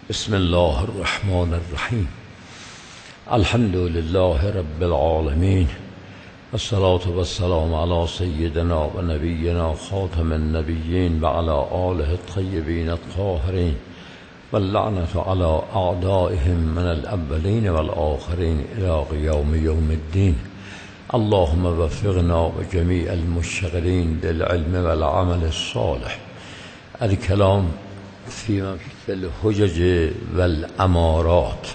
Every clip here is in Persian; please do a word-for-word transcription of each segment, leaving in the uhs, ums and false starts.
بسم الله الرحمن الرحیم. الحمد لله رب العالمین، الصلاة والسلام علی سیدنا و نبینا خاتم النبیین و علی آله الطیبین الطاهرین و اللعنة علی اعدائهم من الاولین و الآخرین الی قیام یوم الدین. اللهم وفقنا و جمیع المشتغلین بالعلم والعمل الصالح. الکلام فی الحجج والامارات.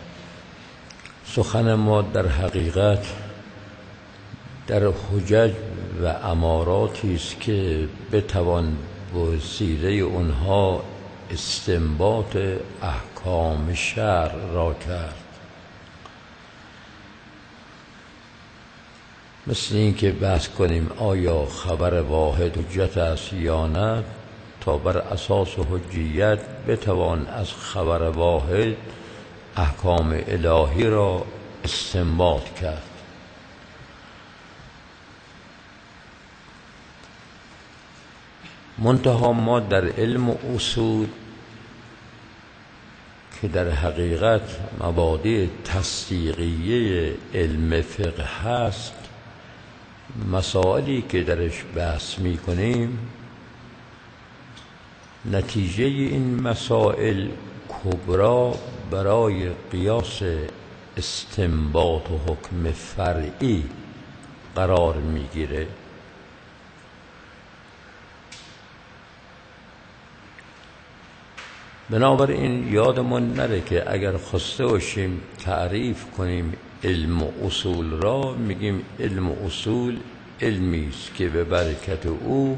سخن ما در حقیقت در حجج و اماراتی است که بتوان وسیله اونها استنباط احکام شرع را کرد. مثل این که بحث کنیم آیا خبر واحد حجت است یا نه، تا بر اساس حجیت بتوان از خبر واحد احکام الهی را استنباط کرد. منتها ما در علم اصول که در حقیقت مبادئ تصدیقیه علم فقه هست، مسائلی که درش بحث می کنیم نتیجه این مسائل کبرا برای قیاس استنباط و حکم فرعی قرار میگیره. بنابراین یادمون نره که اگر خواسته باشیم تعریف کنیم علم اصول را، میگیم علم اصول علمی است که به برکت او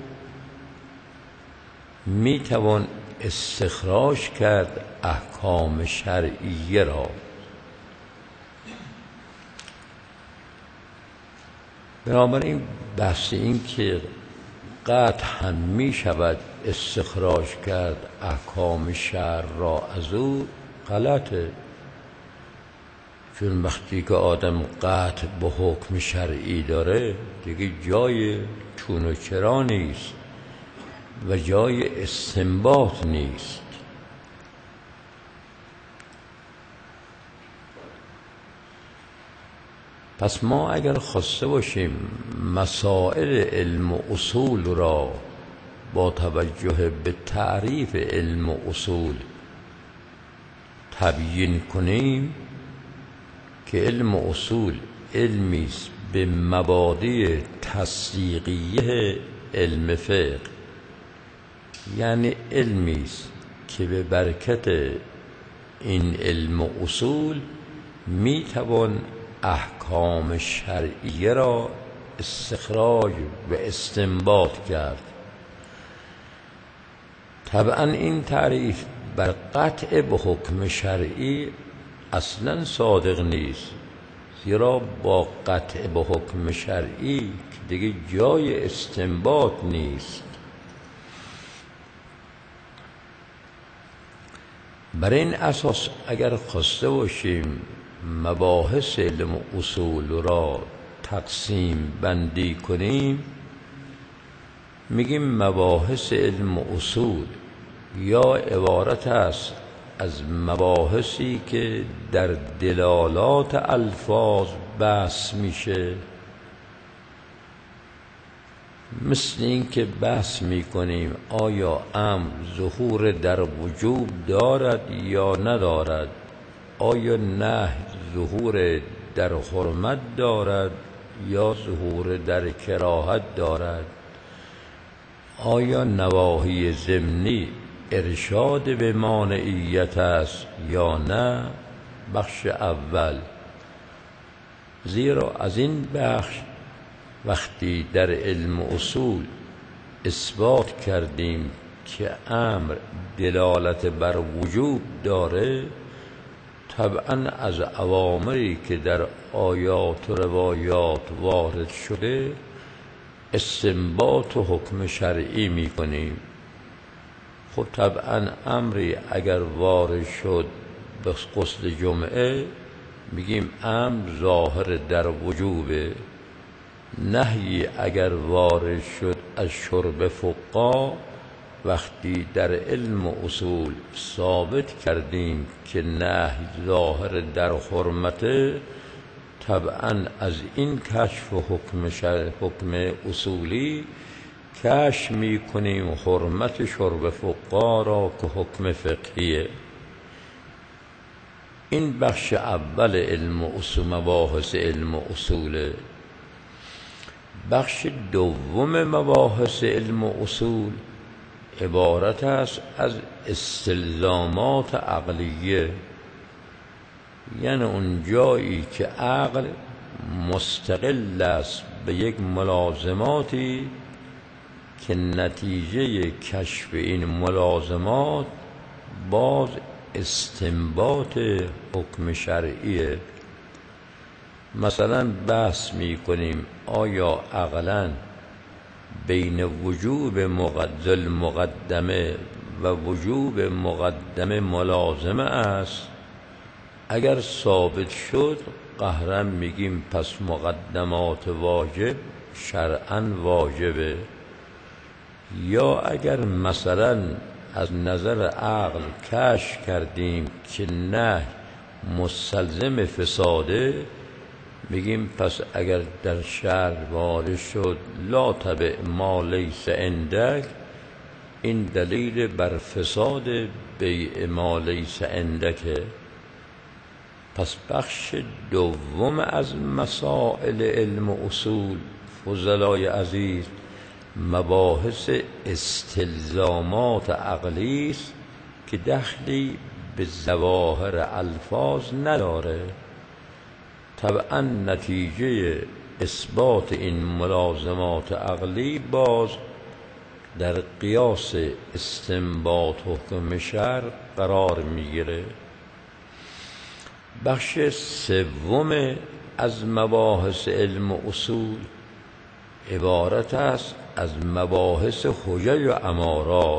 میتوان استخراج کرد احکام شرعیه را. بنابراین بحث این که قطعاً می شود استخراج کرد احکام شرع را از او غلطه، چون وقتی که آدم قطع به حکم شرعی داره دیگه جای چون و چرا نیست و جای استنباط نیست. پس ما اگر خواسته باشیم مسائل علم و اصول را با توجه به تعریف علم و اصول تبیین کنیم که علم و اصول علمی است به مبادئ تصدیقیه علم فقه، یعنی علمی است که به برکت این علم و اصول میتوان احکام شرعیه را استخراج و استنباط کرد. طبعا این تعریف بر قطع به حکم شرعی اصلا صادق نیست، زیرا با قطع به حکم شرعی دیگه جای استنباط نیست. بر این اساس اگر خواسته باشیم مباحث علم و اصول را تقسیم بندی کنیم، میگیم مباحث علم و اصول یا عبارت است از مباحثی که در دلالات الفاظ بحث میشه، مثل این که بحث میکنیم آیا امر ظهور در وجوب دارد یا ندارد، آیا نهی ظهور در حرمت دارد یا ظهور در کراهت دارد، آیا نواهی ضمنی ارشاد به مانعیت است یا نه. بخش اول. زیرا از این بخش وقتی در علم اصول اثبات کردیم که امر دلالت بر وجوب داره، طبعا از اوامری که در آیات و روایات وارد شده استنباط و حکم شرعی می کنیم. خب طبعا امری اگر وارد شد به غسل جمعه میگیم امر ظاهر در وجوبه، نهی اگر وارد شد از شرب فقا وقتی در علم و اصول ثابت کردیم که نهی ظاهر در حرمته، طبعا از این کشف و حکم شرع حکم اصولی کشف می کنیم حرمت شرب فقها را که حکم فقهیه. این بخش اول علم و اصول، مباحث علم و اصوله. بخش دوم مباحث علم و اصول عبارت است از استلزامات عقلیه، یعنی اون جایی که عقل مستقل است به یک ملازماتی که نتیجه کشف این ملازمات باز استنباط حکم شرعیه. مثلا بحث می کنیم آیا عقلاً بین وجوب مقدل مقدمه و وجوب مقدمه ملازمه است؟ اگر ثابت شد قهرا میگیم پس مقدمات واجب شرعاً واجبه. یا اگر مثلا از نظر عقل کشف کردیم که نه مستلزم فساده، میگیم پس اگر در شرع وارد شد لا تبع ما لیس عندک، این دلیل بر فساد بیع ما لیس عندکه. پس بخش دوم از مسائل علم و اصول فضلای عزیز مباحث استلزامات عقلی است که دخلی به ظواهر الفاظ نداره. طبعا نتیجه اثبات این ملازمات عقلی باز در قیاس استنباط حکم شرع قرار میگیره. بخش سوم از مباحث علم و اصول عبارت است از مباحث حجج و امارات،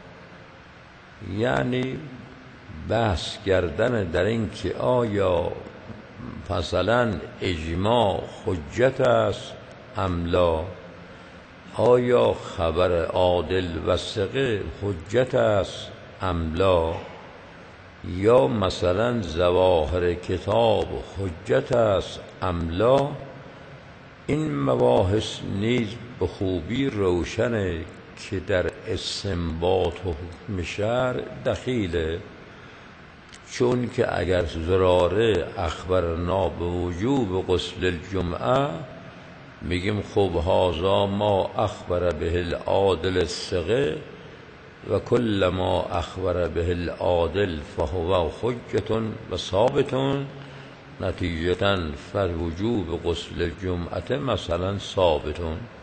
یعنی بحث کردن در این که آیا مثلا اجماع حجت است ام لا، آیا خبر عادل و ثقه حجت است ام لا، یا مثلا ظواهر کتاب حجت است ام لا. این مباحث نیز به خوبی روشنه که در استنباط حکم شرع دخیله، چون که اگر زراره اخبرنا به وجوب غسل الجمعه، میگیم خب هذا ما اخبر به العادل الثقه و کل ما اخبر به العادل فهو حجة و ثابت، نتیجتاً فوجوب غسل الجمعه مثلا ثابت.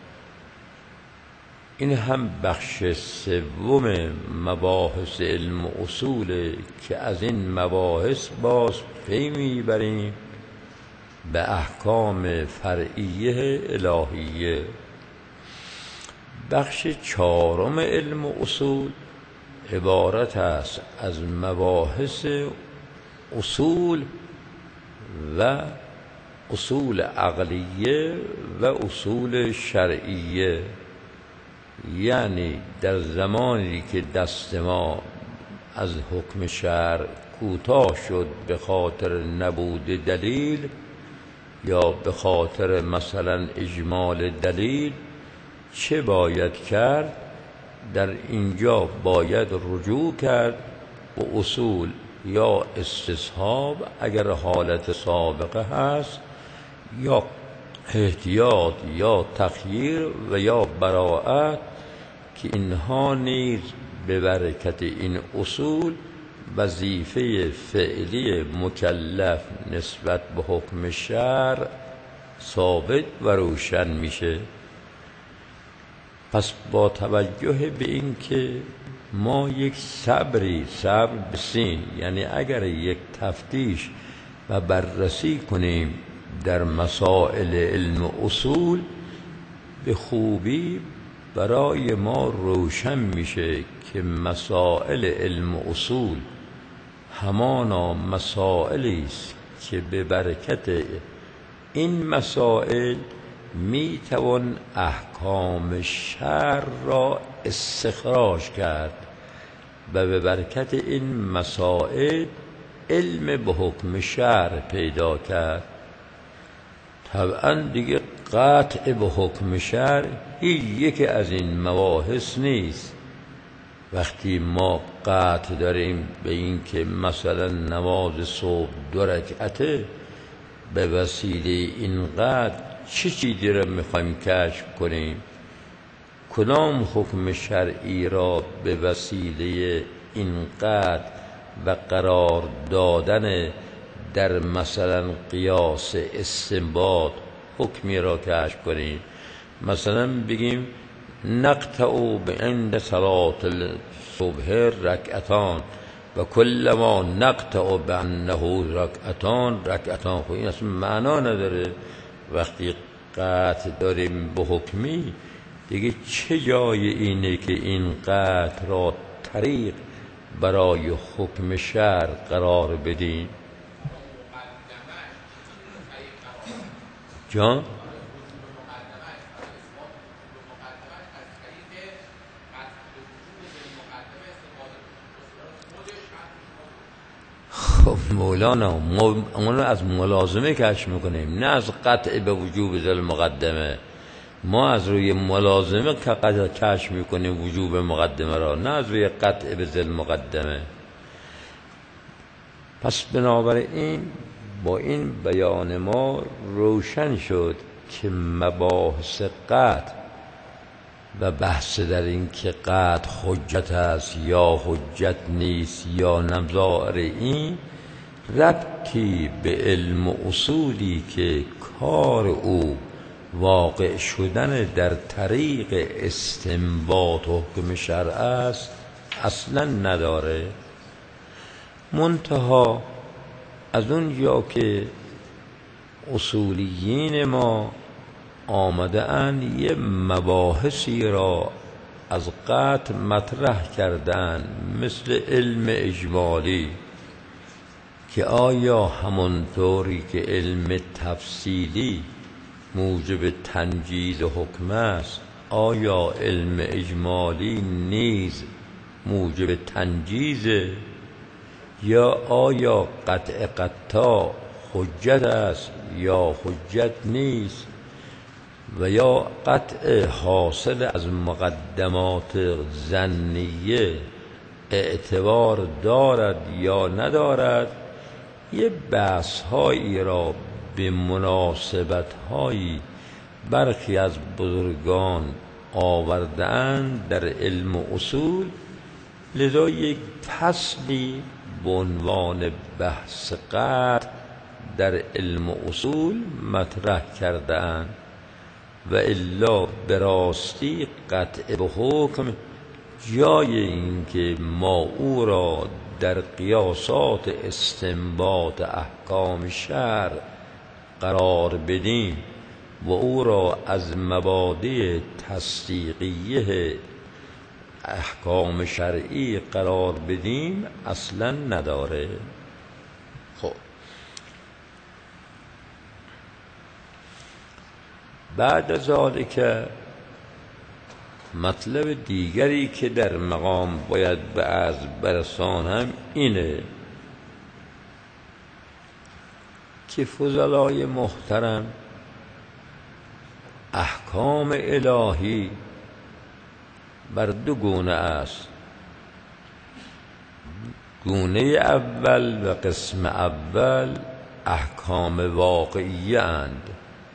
این هم بخش سوم مباحث علم و اصول که از این مباحث باز پی میبریم به احکام فرعیه الهیه. بخش چهارم علم و اصول عبارت است از مباحث اصول و اصول عقلیه و اصول شرعیه، یعنی در زمانی که دست ما از حکم شرع کوتاه شد به خاطر نبود دلیل یا به خاطر مثلا اجمال دلیل، چه باید کرد؟ در اینجا باید رجوع کرد به اصول یا استصحاب اگر حالت سابقه هست، یا احتیاط یا تخییر و یا براءت، که اینها نیز به برکت این اصول وظیفه فعلی مکلف نسبت به حکم شرع ثابت و روشن میشه. پس با توجه به این که ما یک صبری صبر بسین، یعنی اگر یک تفتیش و بررسی کنیم در مسائل علم و اصول، به خوبی برای ما روشن میشه که مسائل علم و اصول همانا مسائلی است که به برکت این مسائل میتوان احکام شرع را استخراج کرد و به برکت این مسائل علم به حکم شرع پیدا کرد. طبعا دیگه قطع به حکم شرع هیچ یکی از این مباحث نیست. وقتی ما قطع داریم به این که مثلا نماز صبح دو رکعته، به وسیله این قطع چه چیزی را میخوایم کشف کنیم؟ کدام حکم شرعی را به وسیله این قطع و قرار دادن در مثلا قیاس استنباط حکمی را کشف کنیم؟ مثلا بگیم نقطع عند صلاة الصبح رکعتان و کل ما نقطع بانه رکعتان رکعتان. خب این اصلا معنا نداره. وقتی قطع داریم به حکمی، دیگه چه جای اینه که این قطع را طریق برای حکم شرع قرار بدیم؟ جان؟ خب مولانا ما اون از ملازمه کشف میکنیم، نه از قطع به وجوب ذل مقدمه. ما از روی ملازمه کشف میکنیم وجوب مقدمه را، نه از روی قطع به ذل مقدمه. پس بنابراین با این بیان ما روشن شد که مباحث قطع و بحث در این که قطع حجت است یا حجت نیست یا نظائر این ربطی به علم و اصولی که کار او واقع شدن در طریق استنباط و حکم شرع است اصلا نداره. منتها از اون جا که اصولیین ما آمده اند یه مباحثی را از قطع مطرح کردن، مثل علم اجمالی، که آیا همونطوری که علم تفصیلی موجب تنجیز حکم است، آیا علم اجمالی نیز موجب تنجیزه؟ یا آیا قطع قطع حجت است یا حجت نیست؟ و یا قطع حاصل از مقدمات ظنیه اعتبار دارد یا ندارد؟ یه بحث هایی را به مناسبت هایی برخی از بزرگان آوردن در علم و اصول، لذا یک فصلی به عنوان بحث قطع در علم و اصول مطرح کردند. و الا به راستی قطع به حکم جای این که ما او را در قیاسات استنباط احکام شرع قرار بدیم و او را از مبادئ تصدیقیه احکام شرعی قرار بدیم اصلا نداره. خب بعد از ذلك مطلب دیگری که در مقام باید به عرض برسانم اینه که فضلای محترم، احکام الهی بر دو گونه است. گونه اول و قسم اول احکام واقعیه اند.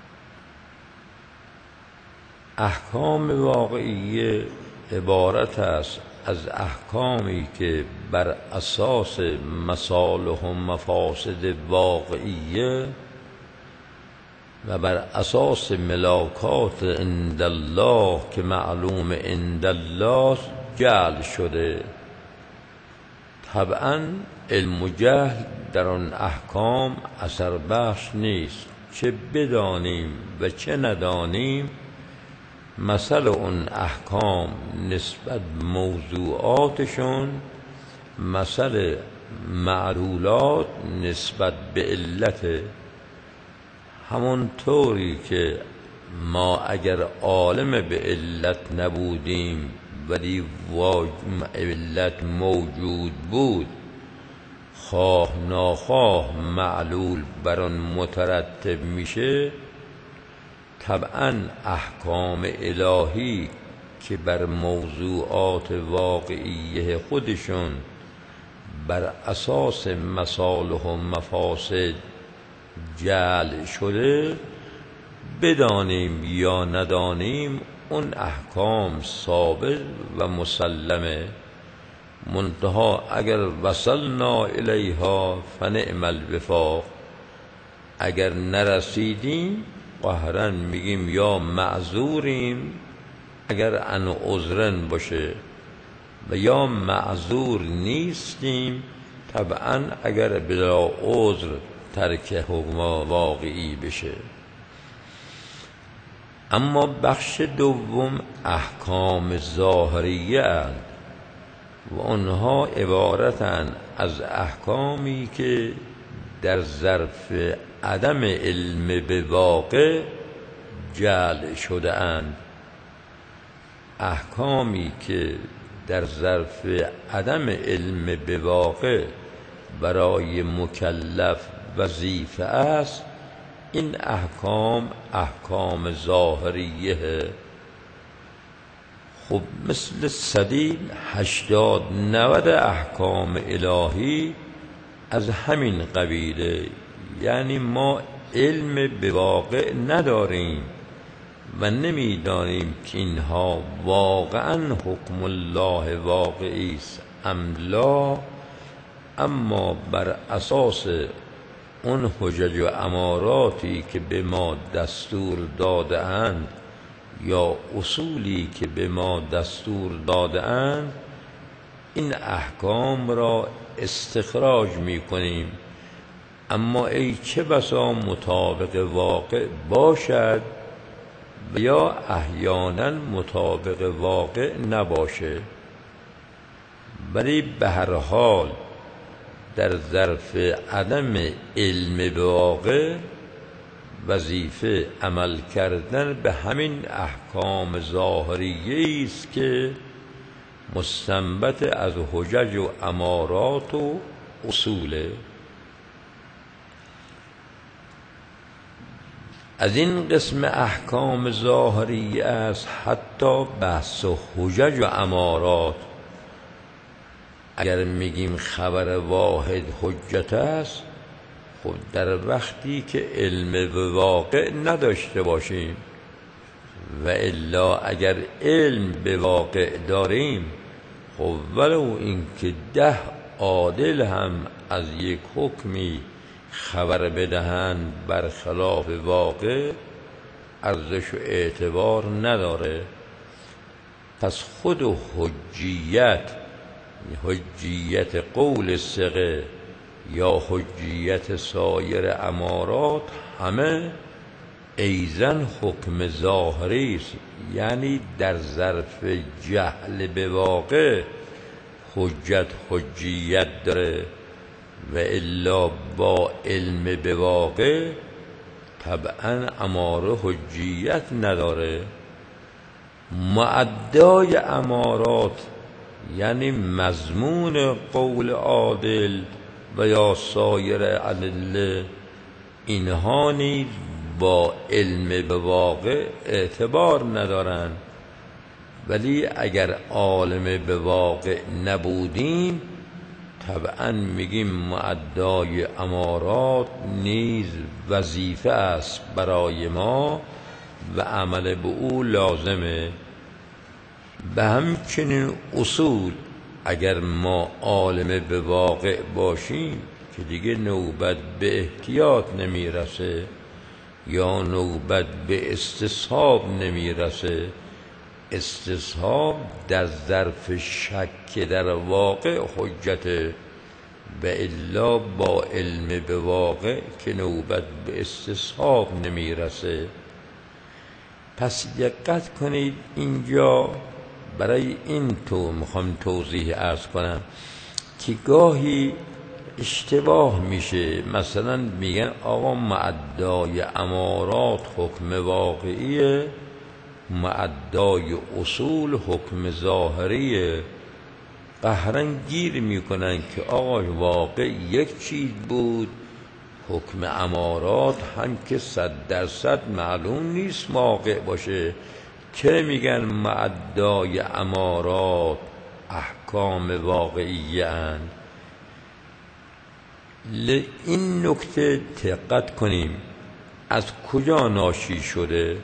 احکام واقعیه عبارت است از احکامی که بر اساس مصالح و مفاسد واقعیه و بر اساس ملاکات عند الله که معلوم عند الله جعل شده. طبعا علم و جهل در آن احکام اثر بخش نیست، چه بدانیم و چه ندانیم. مثل اون احکام نسبت موضوعاتشون مثل معلولات نسبت به علت. همون طوری که ما اگر عالم به علت نبودیم ولی علت موجود بود، خواه ناخواه معلول بر آن مترتب میشه، طبعا احکام الهی که بر موضوعات واقعیه خودشون بر اساس مصالح و مفاسد جعل شده، بدانیم یا ندانیم اون احکام ثابت و مسلمه. منتها اگر وصلنا الیها فنعم الوفاق، اگر نرسیدیم قهرا میگیم یا معذوریم اگر ان عذرن باشه، و یا معذور نیستیم طبعا اگر بلا عذر ترک حکم واقعی بشه. اما بخش دوم احکام ظاهریه اند و آنها عبارتند از احکامی که در ظرف عدم علم به واقع جعل شده اند. احکامی که در ظرف عدم علم به واقع برای مکلف وظیفه است، این احکام احکام ظاهریه. خب مثل صدید هشتاد نود احکام الهی از همین قبیله، یعنی ما علم به واقع نداریم و نمیدانیم که اینها واقعا حکم الله واقعی است ام لا، اما بر اساس اون حجج و اماراتی که به ما دستور داده اند یا اصولی که به ما دستور داده اند، این احکام را استخراج می کنیم. اما ای چه بسا مطابق واقع باشد و یا احیانا مطابق واقع نباشه، ولی به هر حال در ظرف عدم علم به واقع وظیفه عمل کردن به همین احکام ظاهریه است که مستنبت از حجج و امارات و اصوله. از این قسم احکام ظاهریه است حتی بحث و حجج و امارات. اگر میگیم خبر واحد حجت است، خب در وقتی که علم به واقع نداشته باشیم، و الا اگر علم به واقع داریم، خب ولو این که ده عادل هم از یک حکمی خبر بدهند برخلاف واقع، ارزش و اعتبار نداره. پس خود حجیت، حجیت قول ثقه یا حجیت سایر امارات، همه ایزن حکم ظاهری است، یعنی در ظرف جهل به واقع حجت حجیت داره، و الا با علم به واقع طبعا اماره حجیت نداره. معدای امارات یعنی مضمون قول عادل و یا سایر ادله، اینها نیز با علم به واقع اعتبار ندارند، ولی اگر عالم به واقع نبودیم طبعا میگیم معدای امارات نیز وظیفه است برای ما و عمل به او لازمه. به همچنین اصول اگر ما عالم به واقع باشیم که دیگه نوبت به احتیاط نمیرسه یا نوبت به استصحاب نمیرسه. استصحاب در ظرف شک در واقع حجته، و الا با علم به واقع که نوبت به استصحاب نمیرسه. پس دقت کنید، اینجا برای این تو میخوام توضیح عرض کنم که گاهی اشتباه میشه. مثلا میگن آقا معدای امارات حکم واقعیه، معدای اصول حکم ظاهریه، قهرن گیر میکنن که آقا واقع یک چیز بود، حکم امارات هم که صد درصد معلوم نیست واقع باشه. چه میگن معدای امارات احکام واقعی اند؟ این نکته دقت کنیم از کجا ناشی شده.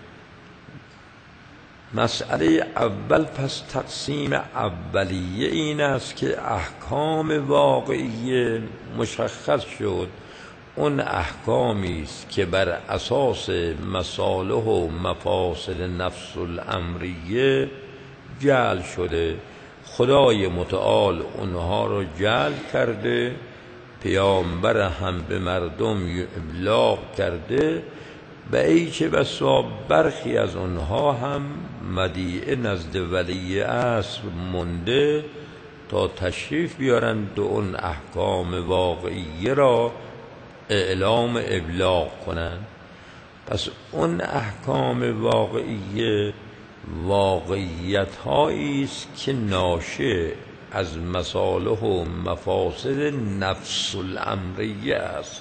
مسئله اول پس تقسیم اولیه این است که احکام واقعی مشخص شد اون احکامی است که بر اساس مصالح و مفاسد نفس الامریه جعل شده. خدای متعال اونها رو جعل کرده، پیامبر هم به مردم ابلاغ کرده و ای چه بسا برخی از اونها هم مدیعه نزد ولی عصر مونده تا تشریف بیارند و اون احکام واقعی را اعلام ابلاغ کنند. پس اون احکام واقعی واقعیت هایی است که ناشئ از مصالح و مفاسد نفس الامریه است.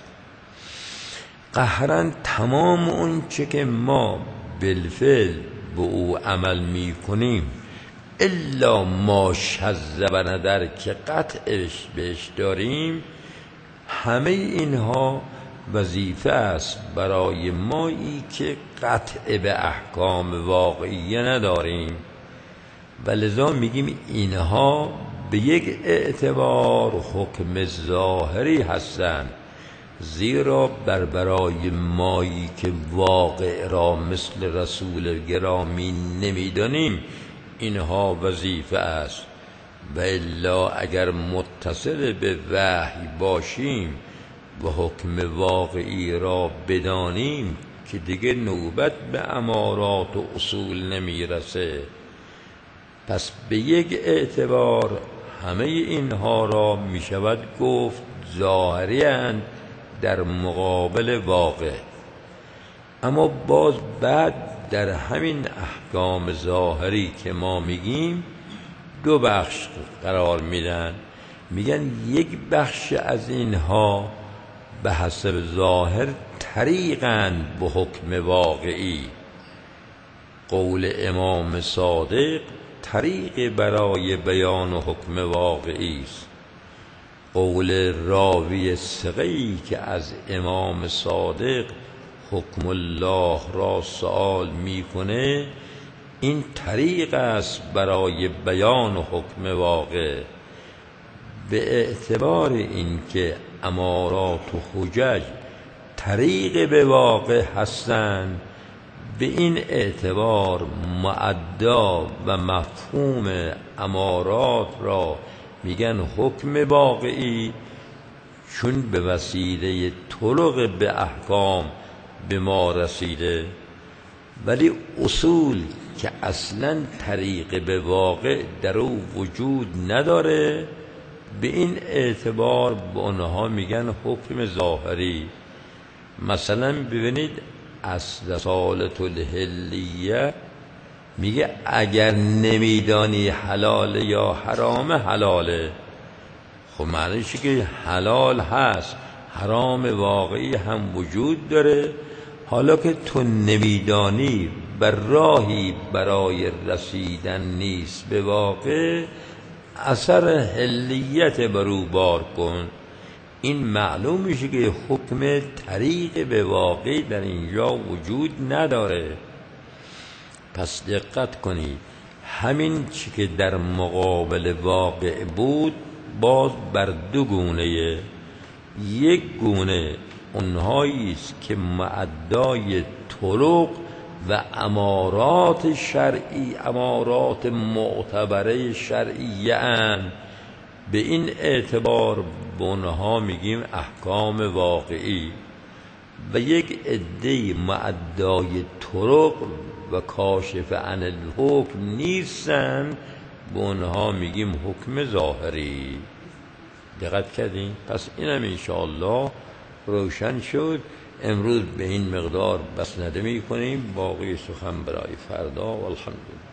قهرن تمام اون چه که ما بالفعل به او عمل می کنیم الا ما شذ و ندر که قطعش بهش داریم، همه اینها وظیفه است برای مایی که قطع به احکام واقعی نداریم و لذا میگیم اینها به یک اعتبار حکم ظاهری هستند، زیرا بر برای مایی که واقع را مثل رسول گرامی نمیدانیم اینها وظیفه است. و الا اگر متصل به وحی باشیم و حکم واقعی را بدانیم که دیگه نوبت به امارات و اصول نمیرسه. پس به یک اعتبار همه اینها را می شود گفت ظاهری اند در مقابل واقع. اما باز بعد در همین احکام ظاهری که ما میگیم دو بخش قرار میدن. میگن یک بخش از اینها به حسب ظاهر طریقند به حکم واقعی. قول امام صادق طریق برای بیان حکم واقعی است. قول راوی ثقه‌ای که از امام صادق حکم الله را سؤال میکنه این طریق است برای بیان حکم واقع. به اعتبار اینکه امارات و حجج طریق به واقع هستند، به این اعتبار معدا و مفهوم امارات را میگن حکم واقعی، چون به وسیله طرق به احکام به ما رسیده. ولی اصول که اصلا طریق به واقع در او وجود نداره، به این اعتبار به آنها میگن حکم ظاهری. مثلا ببینید اصل سالت الحلیه میگه اگر نمیدانی حلال یا حرام حلاله. خب معنیش که حلال هست، حرام واقعی هم وجود داره. حالا که تو نمیدانی بر راهی برای رسیدن نیست به واقع، اثر حلیت برو بار کن. این معلوم میشه که حکم طریق به واقع در اینجا وجود نداره. پس دقت کنید، همین چی که در مقابل واقع بود باز بر دو گونه. یک گونه اونهایی است که معدای طرق و امارات شرعی، امارات معتبره شرعیه اند. به این اعتبار به اونها میگیم احکام واقعی. و یک عده معدای طرق و کاشف عن الحکم نیستن، به اونها میگیم حکم ظاهری. دقت کردین؟ پس اینم انشاءالله روشن شد امروز به این مقدار بسنده می کنیم، باقی سخن برای فردا. والحمدلله.